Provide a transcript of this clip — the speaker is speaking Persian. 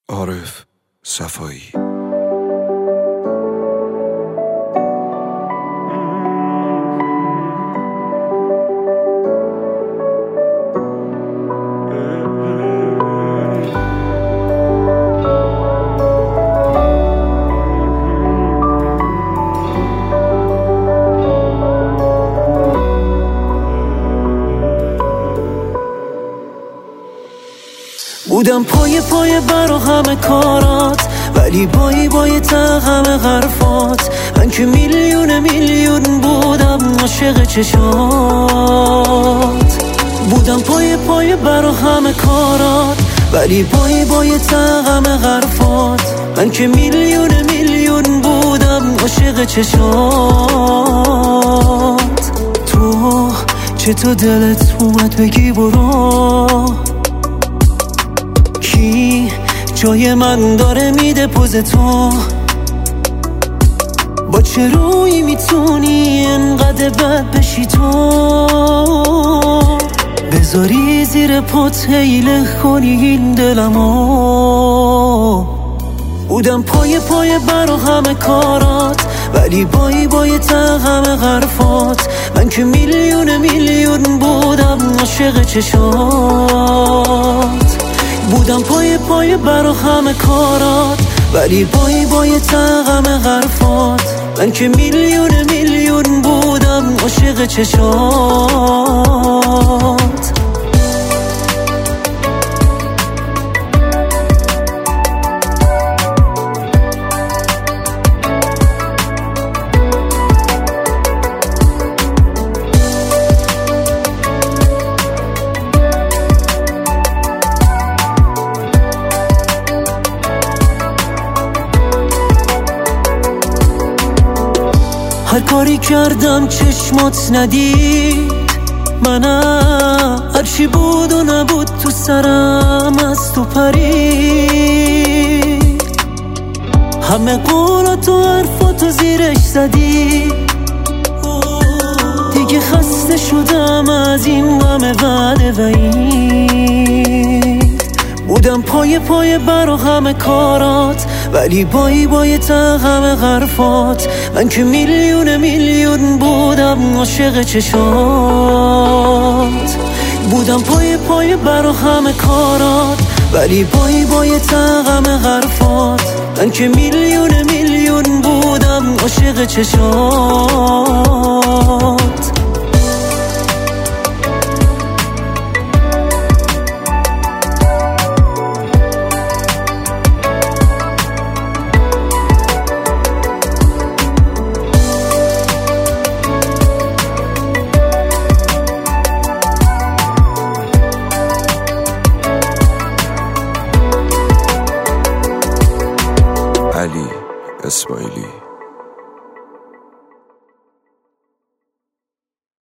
عارف صفایی. بودم پای برا همه کارات، ولی بای همه حرفات. من که میلیون بودم عاشق چشات. بودم پای برا همه کارات، ولی بای همه حرفات. من که میلیون بودم عاشق چشات. تو چطور دلت اومد بگی برو؟ کی جای من داره میده پوز تو؟ با چه روی میتونی انقدر بد بشی تو؟ بذاری زیر پات حیله کنی این دلمو. بودم پای برا همه کارات، ولی بای همه حرفات. من که میلیون بودم عاشق چشات. بودم پای برا همه کارات، ولی بای همه حرفات. من که میلیون بودم عاشق چشات. هر کاری کردم چشمات ندید منم، هرچی بود و نبود تو سرم از تو پرید. همه قولات و حرفاتو زیرش زدی، دیگه خسته شدم از این غم وعده وعید. بودم پای برا همه کارات، ولی بای همه حرفات. من که میلیون بودم عاشق چشات. بودم پای برا همه کارات، ولی بای همه حرفات. من که میلیون بودم عاشق چشات. علی اسماعیلی.